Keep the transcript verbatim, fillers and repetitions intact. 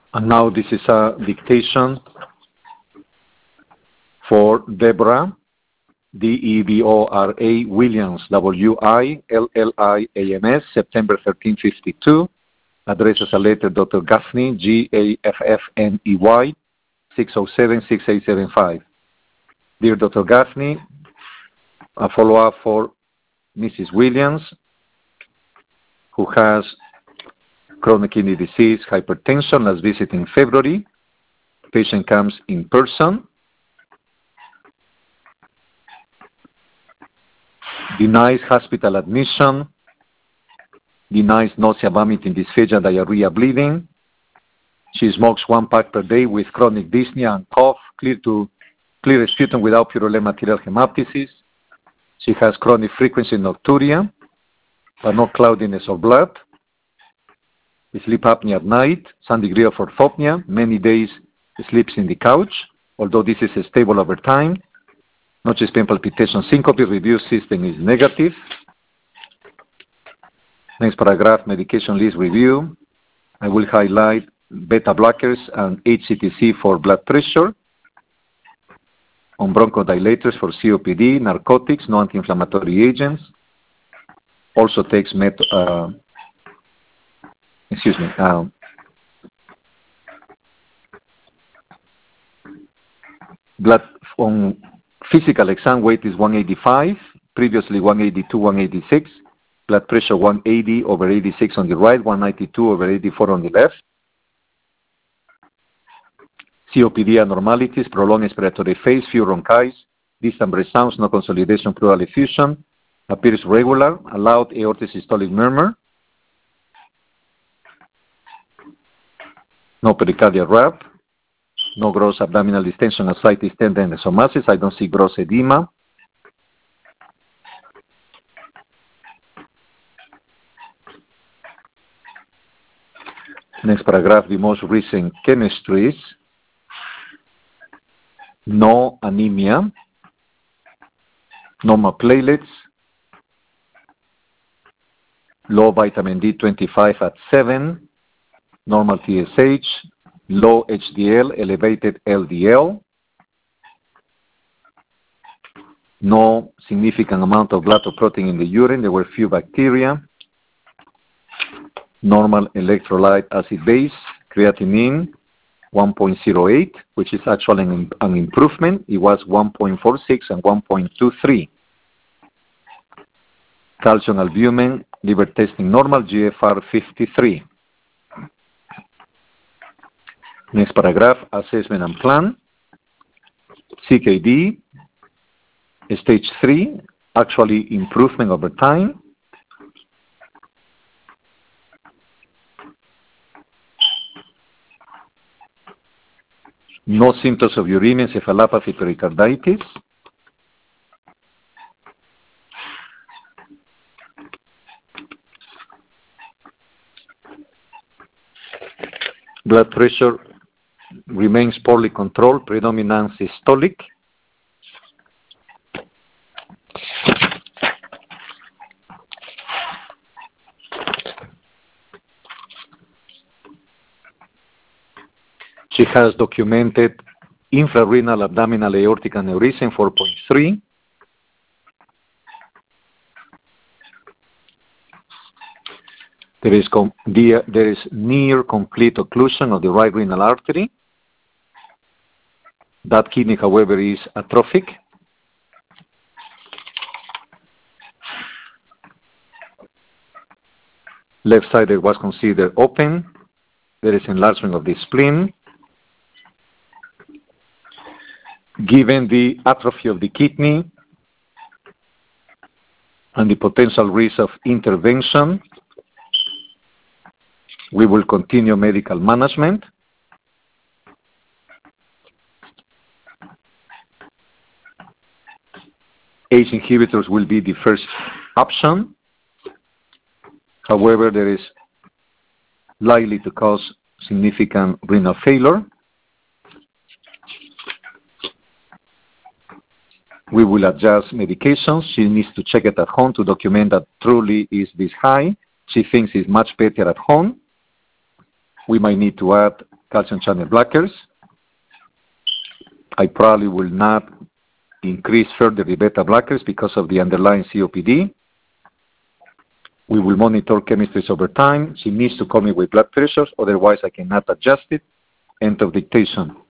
And now this is a dictation for Deborah, D E B O R A Williams, W I L L I A M S, September thirteenth, fifty-two. Address as a letter, Doctor Gaffney, G A F F N E Y, six oh seven, six eight seven five. Dear Doctor Gaffney, a follow-up for Missus Williams, who has chronic kidney disease, hypertension, last visit in February. Patient comes in person. Denies hospital admission. Denies nausea, vomiting, dysphagia, diarrhea, bleeding. She smokes one pack per day with chronic dyspnea and cough, clear to clear sputum without purulent material hemoptysis. She has chronic frequency nocturia, but no cloudiness of blood. Sleep apnea at night, some degree of orthopnea, many days sleeps in the couch, although this is stable over time. No chest pain, palpitation, syncope, review system is negative. Next paragraph, medication list review. I will highlight beta blockers and H C T C for blood pressure. On bronchodilators for C O P D, narcotics, no anti-inflammatory agents. Also takes met, uh, excuse me, uh, blood on physical exam weight is one eighty-five, previously one eighty-two, one eighty-six. Blood pressure one eighty over eighty-six on the right, one ninety-two over eighty-four on the left. C O P D abnormalities, prolonged respiratory phase, few bronchitis, distant breath sounds, no consolidation, pleural effusion, appears regular, a loud aortic systolic murmur, no pericardial rap, no gross abdominal distension, ascites, tendon, and esomasis. I don't see gross edema. Next paragraph, the most recent chemistries. No anemia, normal platelets, low vitamin D twenty-five at seven, normal T S H, low H D L, elevated L D L, no significant amount of glycoprotein in the urine, there were few bacteria, normal electrolyte acid base, creatinine one point zero eight, which is actually an, an improvement. It was one point four six and one point two three. Calcium albumin, liver testing normal, G F R fifty-three. Next paragraph, assessment and plan. C K D, stage three, actually improvement over time. No symptoms of uremia, encephalopathy, pericarditis. Blood pressure remains poorly controlled, predominant systolic. She has documented infrarenal abdominal aortic aneurysm four point three. There is, com the, there is near complete occlusion of the right renal artery. That kidney, however, is atrophic. Left side was considered open. There is enlargement of the spleen. Given the atrophy of the kidney and the potential risk of intervention, we will continue medical management. A C E inhibitors will be the first option. However, there is likely to cause significant renal failure. We will adjust medications. She needs to check it at home to document that truly is this high. She thinks it's much better at home. We might need to add calcium channel blockers. I probably will not increase further the beta blockers because of the underlying C O P D. We will monitor chemistries over time. She needs to call me with blood pressures, otherwise I cannot adjust it. End of dictation.